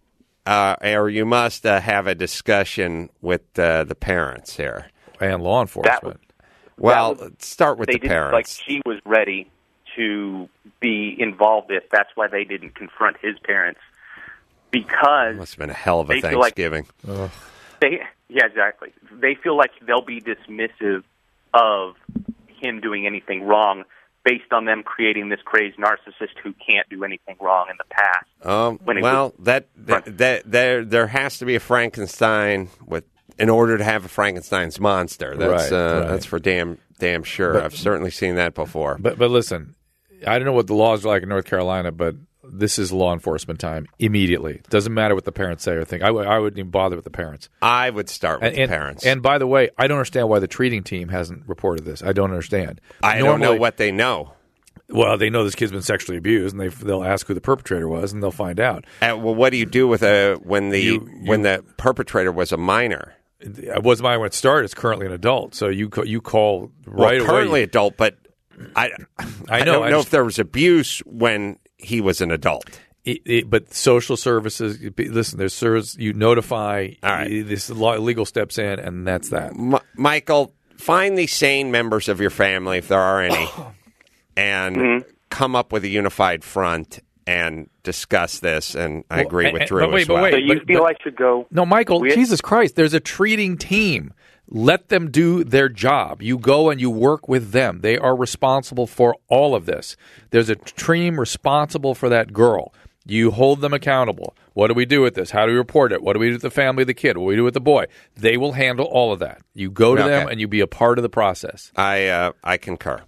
or you must have a discussion with the parents here. And law enforcement. Well, let's start with they the didn't, parents. like she was ready to be involved if that's why they didn't confront his parents, because Must have been a hell of a they feel like- Thanksgiving. yeah, exactly. They feel like they'll be dismissive of him doing anything wrong based on them creating this crazed narcissist who can't do anything wrong in the past. When he Well, was- there has to be a Frankenstein in order to have a Frankenstein's monster. That's Right. that's for damn sure. But- I've certainly seen that before. But listen, I don't know what the laws are like in North Carolina, but this is law enforcement time immediately. Doesn't matter what the parents say or think. I wouldn't even bother with the parents. I would start with the parents. And by the way, I don't understand why the treating team hasn't reported this. I don't understand. I don't know what they know. Well, they know this kid's been sexually abused, and they'll ask who the perpetrator was, and they'll find out. Well, what do you do with when the perpetrator was a minor? It was mine when it started. It's currently an adult, so you call right away. Currently adult, but I know. don't know if there was abuse when he was an adult. But social services, listen, there's service, you notify, All right. this legal steps in, and that's that. Michael, find the sane members of your family, if there are any, and come up with a unified front and discuss this. And I agree with Drew as well. So you feel I should go? No, Michael, with- Jesus Christ, there's a treating team. Let them do their job. You go and you work with them. They are responsible for all of this. There's a team responsible for that girl. You hold them accountable. What do we do with this? How do we report it? What do we do with the family of the kid? What do we do with the boy? They will handle all of that. You go to them and you be a part of the process. I concur.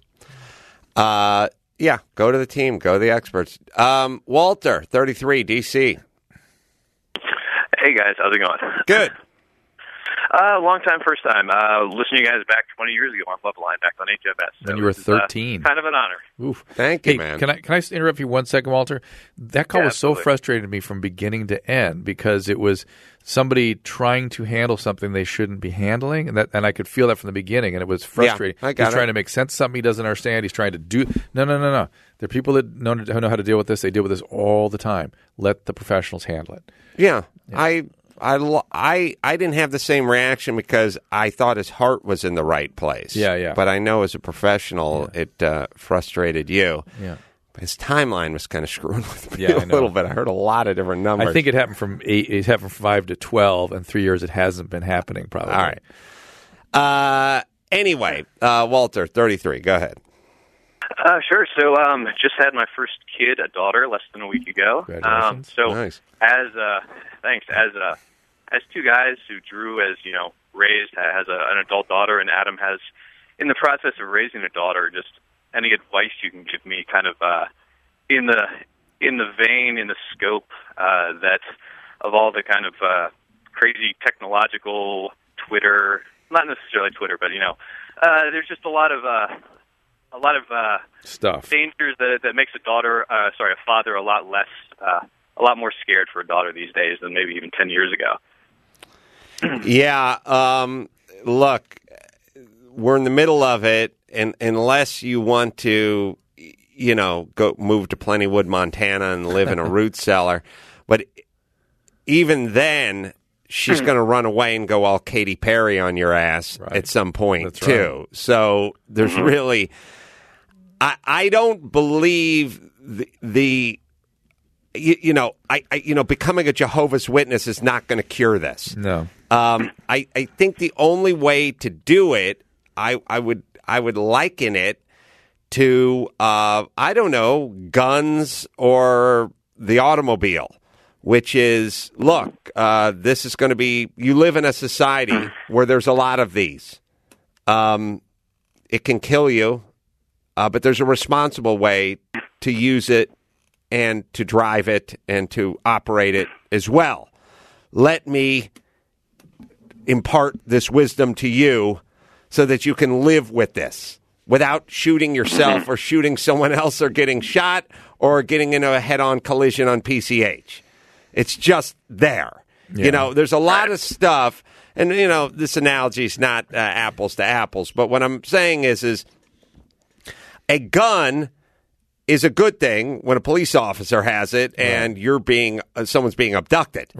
Yeah, go to the team. Go to the experts. Walter, 33, D.C. Hey, guys. How's it going? Good. Long time, first time. Listening to you guys back 20 years ago on Loveline, back on HFS. When you were 13. Kind of an honor. Oof. Thank you, Hey, man. Can I interrupt you 1 second, Walter? That call Yeah, was so absolutely. frustrating to me from beginning to end because it was somebody trying to handle something they shouldn't be handling, and I could feel that from the beginning, and it was frustrating. I got He's it. trying to make sense of something he doesn't understand. He's trying to do no. There are people that know how to deal with this. They deal with this all the time. Let the professionals handle it. Yeah. I didn't have the same reaction because I thought his heart was in the right place. Yeah. But I know as a professional, it frustrated you. Yeah. His timeline was kind of screwing with me Yeah, I a know. little bit. I heard a lot of different numbers. I think it happened from 5 to 12, and 3 years it hasn't been happening. Probably. All right. Anyway, Walter, 33. Go ahead. Sure. So, just had my first kid, a daughter, less than a week ago. Congratulations. So, Nice. Thanks. As two guys who Drew, as you know, raised, has an adult daughter, and Adam has, in the process of raising a daughter, just any advice you can give me, kind of in the vein, in the scope that of all the kind of crazy technological Twitter, not necessarily Twitter, but there's just a lot of Stuff. dangers that makes a father a lot more scared for a daughter these days than maybe even 10 years ago. Yeah. Look, we're in the middle of it, and unless you want to, go move to Plentywood, Montana, and live in a root cellar, but even then, she's going to run away and go all Katy Perry on your ass at some point That's too. right. So there's really, I don't believe becoming a Jehovah's Witness is not going to cure this. No. I think the only way to do it, I would liken it to I don't know, guns or the automobile, which is, look, this is going to be, you live in a society where there's a lot of these. It can kill you, but there's a responsible way to use it and to drive it and to operate it as well. Let me impart this wisdom to you so that you can live with this without shooting yourself or shooting someone else or getting shot or getting into a head-on collision on PCH. It's just there. Yeah. There's a lot of stuff, and, this analogy is not apples to apples, but what I'm saying is a gun is a good thing when a police officer has it and someone's being abducted. Right.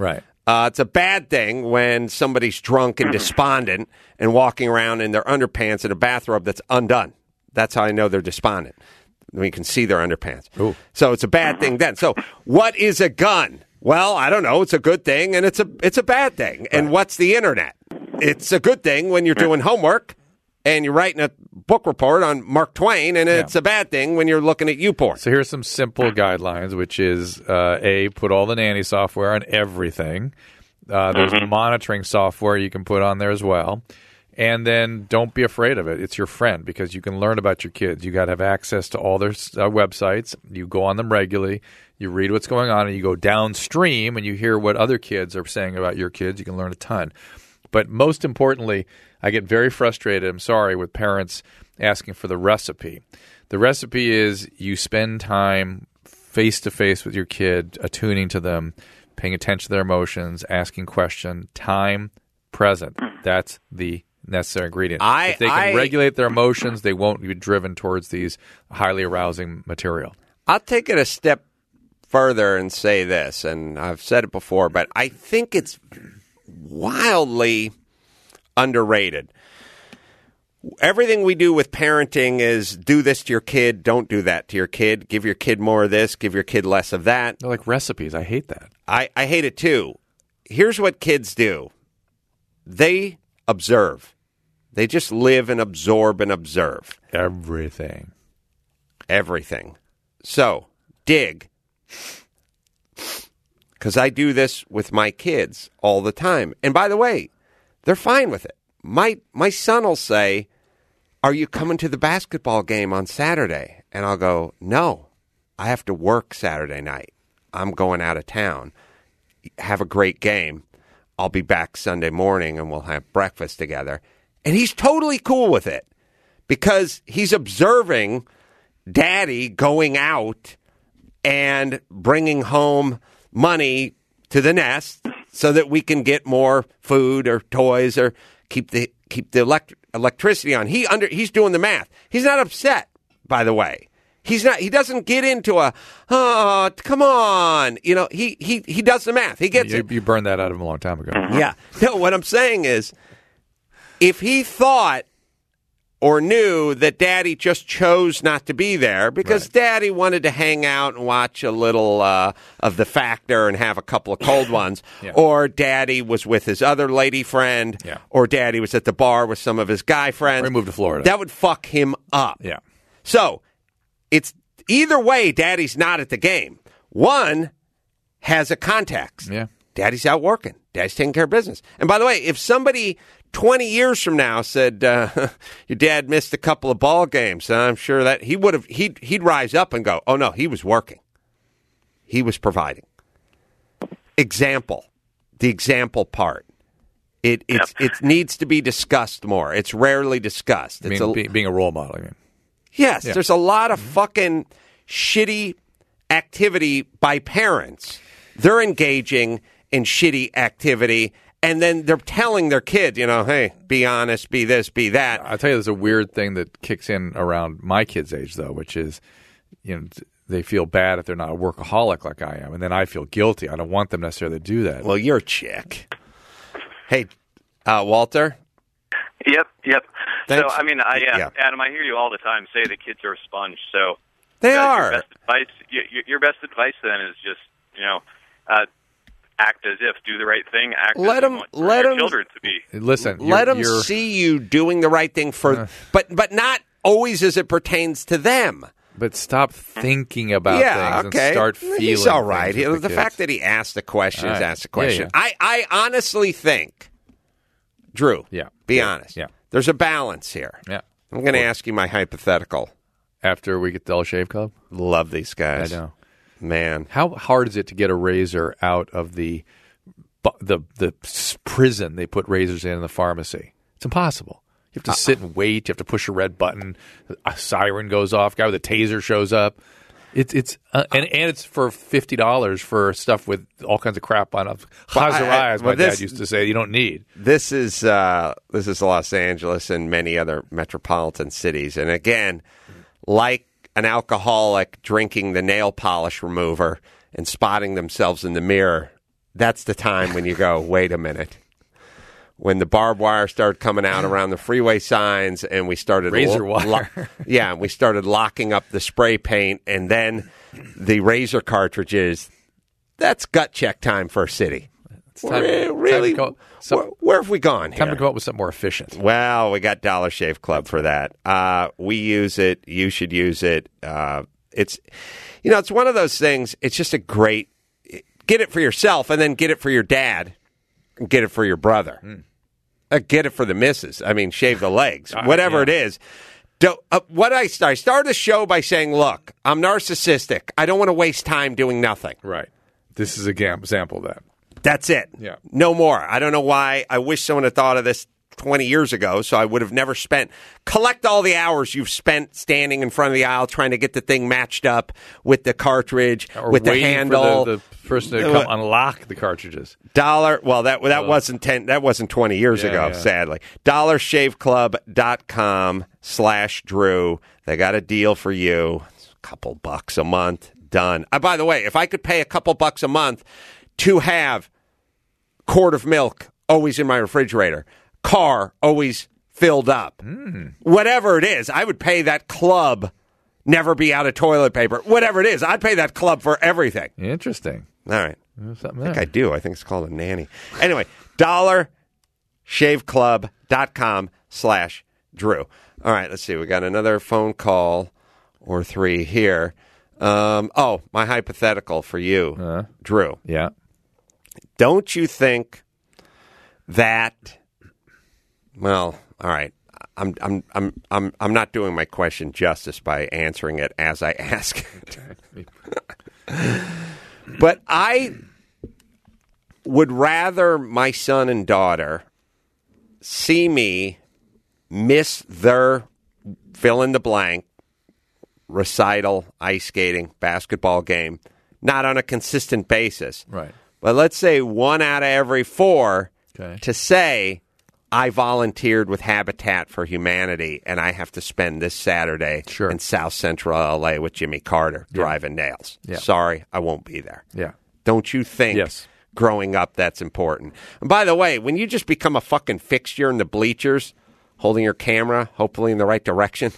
It's a bad thing when somebody's drunk and despondent and walking around in their underpants in a bathrobe that's undone. That's how I know they're despondent. We can see their underpants. Ooh. So it's a bad thing then. So what is a gun? Well, I don't know. It's a good thing and it's a bad thing. And what's the internet? It's a good thing when you're doing homework and you're writing a book report on Mark Twain, and it's a bad thing when you're looking at YouPorn. So here's some simple guidelines, which is, put all the nanny software on everything. There's monitoring software you can put on there as well. And then don't be afraid of it. It's your friend because you can learn about your kids. You got to have access to all their websites. You go on them regularly. You read what's going on, and you go downstream, and you hear what other kids are saying about your kids. You can learn a ton. But most importantly, I get very frustrated, I'm sorry, with parents asking for the recipe. The recipe is you spend time face-to-face with your kid, attuning to them, paying attention to their emotions, asking questions, time, present. That's the necessary ingredient. If they can regulate their emotions, they won't be driven towards these highly arousing material. I'll take it a step further and say this, and I've said it before, but I think it's wildly underrated. Everything we do with parenting is do this to your kid, don't do that to your kid, give your kid more of this, give your kid less of that. They're like recipes. I hate that. I hate it too. Here's what kids do. They observe. They just live and absorb and observe. Everything. So, dig. Because I do this with my kids all the time. And by the way, they're fine with it. My son will say, "Are you coming to the basketball game on Saturday?" And I'll go, "No, I have to work Saturday night. I'm going out of town. Have a great game. I'll be back Sunday morning and we'll have breakfast together." And he's totally cool with it because he's observing Daddy going out and bringing home money to the nest so that we can get more food or toys or keep the electricity on. He's doing the math. He's not upset, by the way. He doesn't get into oh, come on. You know, he does the math. He gets it. You burned that out of him a long time ago. Yeah. No, what I'm saying is if he thought or knew that Daddy just chose not to be there because Daddy wanted to hang out and watch a little of The Factor and have a couple of cold ones, or Daddy was with his other lady friend, or Daddy was at the bar with some of his guy friends. Or he moved to Florida. That would fuck him up. Yeah. So it's either way, Daddy's not at the game. One has a context. Yeah. Daddy's out working. Daddy's taking care of business. And by the way, if somebody 20 years from now said, your dad missed a couple of ball games, I'm sure that he'd rise up and go, "Oh no, he was working. He was providing." Example. The example part. It needs to be discussed more. It's rarely discussed. Being a role model, I mean. Yes, there's a lot of fucking shitty activity by parents. They're engaging in shitty activity, and then they're telling their kid, hey, be honest, be this, be that. I'll tell you, there's a weird thing that kicks in around my kids' age, though, which is, they feel bad if they're not a workaholic like I am, and then I feel guilty. I don't want them necessarily to do that. Well, you're a chick. Hey, Walter? Yep. Thanks. So, Adam, I hear you all the time say the kids are a sponge. So they are. Your best advice then is just, act as if, do the right thing, act as let if you want your children to be. Listen, let them see you doing the right thing but not always as it pertains to them. But stop thinking about things and start feeling. He's all right. The fact that he asked the question is asked the question. Yeah. I honestly think, Drew, be honest. Yeah. There's a balance here. Yeah. I'm going to ask you my hypothetical. After we get the Dollar Shave Club? Love these guys. I know. Man. How hard is it to get a razor out of the prison they put razors in the pharmacy? It's impossible. You have to sit and wait. You have to push a red button. A siren goes off. Guy with a taser shows up. And it's for $50 for stuff with all kinds of crap on it. Chazariah, as my dad used to say, you don't need. This is Los Angeles and many other metropolitan cities. And again, like an alcoholic drinking the nail polish remover and spotting themselves in the mirror that's the time when you go, wait a minute. When the barbed wire started coming out around the freeway signs, and we started Razor wire. we started locking up the spray paint, and then the razor cartridges. That's gut check time for a city. Really? Where have we gone here? Time to come up with something more efficient. Well, we got Dollar Shave Club for that. We use it. You should use it. It's one of those things. It's just a great. Get it for yourself, and then get it for your dad, and get it for your brother. Get it for the missus. I mean, shave the legs, whatever it is. I started the show by saying, look, I'm narcissistic. I don't want to waste time doing nothing. Right. This is an example of that. That's it. Yeah. No more. I don't know why. I wish someone had thought of this 20 years ago, so I would have never collect all the hours you've spent standing in front of the aisle trying to get the thing matched up with the cartridge, or with the handle. For the person to come unlock the cartridges. Well, that wasn't 20 years ago, sadly. DollarShaveClub.com/Drew. They got a deal for you. It's a couple bucks a month. Done. By the way, if I could pay a couple bucks a month to have quart of milk always in my refrigerator, car always filled up, whatever it is, I would pay that club, never be out of toilet paper, whatever it is, I'd pay that club for everything. Interesting. All right. I think I do. I think it's called a nanny. Anyway, DollarShaveClub.com/Drew. All right, let's see. We got another phone call or three here. My hypothetical for you, Drew. Yeah. Don't you think that? Well, all right. I'm not doing my question justice by answering it as I ask it. But I would rather my son and daughter see me miss their fill in the blank recital, ice skating, basketball game, not on a consistent basis. Right. But let's say 1 out of every 4 to say, I volunteered with Habitat for Humanity, and I have to spend this Saturday in South Central L.A. with Jimmy Carter driving nails. Yeah. Sorry, I won't be there. Yeah. Don't you think growing up that's important? And by the way, when you just become a fucking fixture in the bleachers, holding your camera, hopefully in the right direction,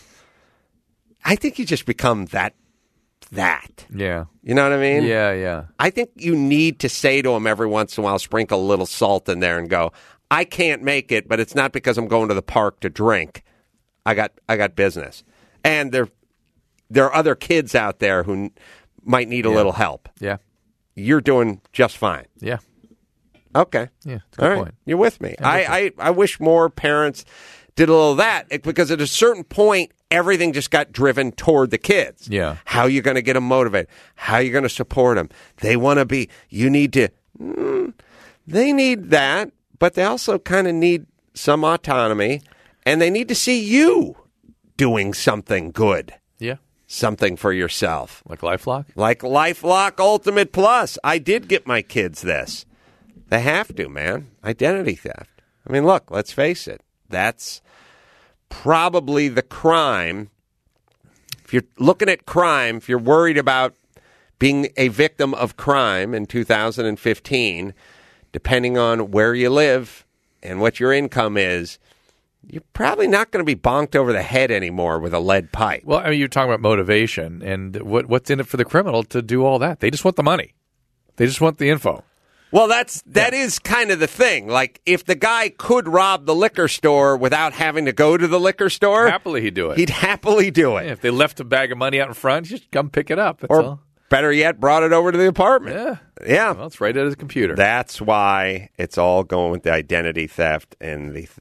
I think you just become that. Yeah. You know what I mean? Yeah, yeah. I think you need to say to him every once in a while, sprinkle a little salt in there and go, I can't make it, but it's not because I'm going to the park to drink. I got business. And there are other kids out there who might need a little help. Yeah. You're doing just fine. Yeah. Okay. Yeah. All right. Point. You're with me. I wish more parents did a little of that, because at a certain point, everything just got driven toward the kids. Yeah. How are you going to get them motivated? How are you going to support them? They want to be, you need to, they need that, but they also kind of need some autonomy, and they need to see you doing something good. Yeah. Something for yourself. Like LifeLock? Like LifeLock Ultimate Plus. I did get my kids this. They have to, man. Identity theft. I mean, look, let's face it. That's probably the crime. If you're looking at crime, if you're worried about being a victim of crime in 2015, depending on where you live and what your income is, you're probably not going to be bonked over the head anymore with a lead pipe. Well, I mean, you're talking about motivation, and what's in it for the criminal to do all that? They just want the money. They just want the info. Well, that is kind of the thing. Like, if the guy could rob the liquor store without having to go to the liquor store, happily he'd do it. He'd happily do it. Yeah, if they left a bag of money out in front, just come pick it up. That's or all. Better yet, brought it over to the apartment. Yeah. Well, it's right at his computer. That's why it's all going with the identity theft and the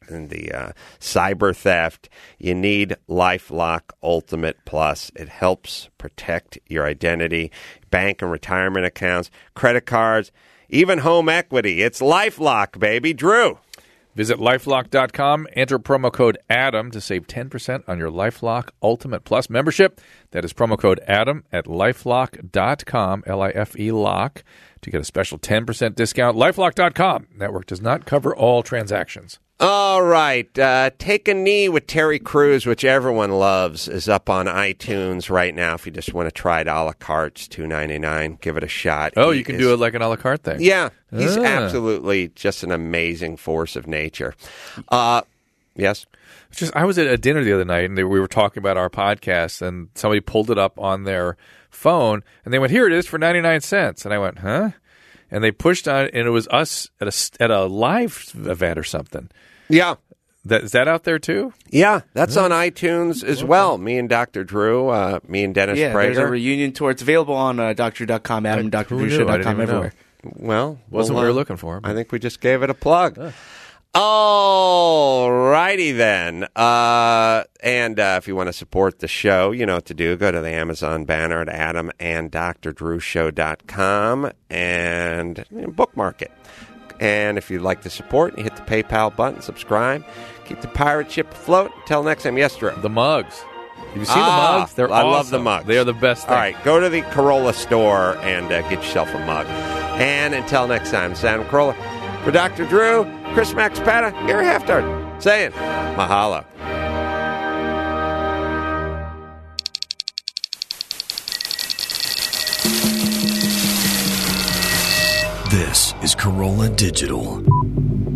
cyber theft. You need LifeLock Ultimate Plus. It helps protect your identity, bank and retirement accounts, credit cards, even home equity. It's LifeLock, baby. Drew. Visit LifeLock.com. Enter promo code ADAM to save 10% on your LifeLock Ultimate Plus membership. That is promo code ADAM at LifeLock.com, L-I-F-E lock, to get a special 10% discount. LifeLock.com. Network does not cover all transactions. All right. Take a Knee with Terry Crews, which everyone loves, is up on iTunes right now. If you just want to try it a la carte, it's $2.99. Give it a shot. Oh, you can do it like an a la carte thing. Yeah. He's absolutely just an amazing force of nature. Yes? I was at a dinner the other night, and we were talking about our podcast, and somebody pulled it up on their phone, and they went, "Here it is for 99 cents." And I went, "Huh?" And they pushed on it, and it was us at a live event or something. Yeah. Is that out there too? Yeah, that's on iTunes as well. Me and Dr. Drew, me and Dennis Prager. There's a reunion tour. It's available on drdrew.com, AdamDrDrewShow.com, everywhere. Well, Wasn't what we were looking for. I think we just gave it a plug. All righty then. And if you want to support the show, you know what to do. Go to the Amazon banner at AdamandDrDrewShow.com and bookmark it. And if you'd like to support, you hit the PayPal button, subscribe, keep the pirate ship afloat. Until next time, yes, Drew. The mugs. Have you seen the mugs? They're awesome. I love the mugs. They are the best thing. All right, go to the Corolla store and get yourself a mug. And until next time, it's Adam Carolla. For Dr. Drew, Chris Max Pata, Gary Haftard, saying mahalo. This is Corolla Digital.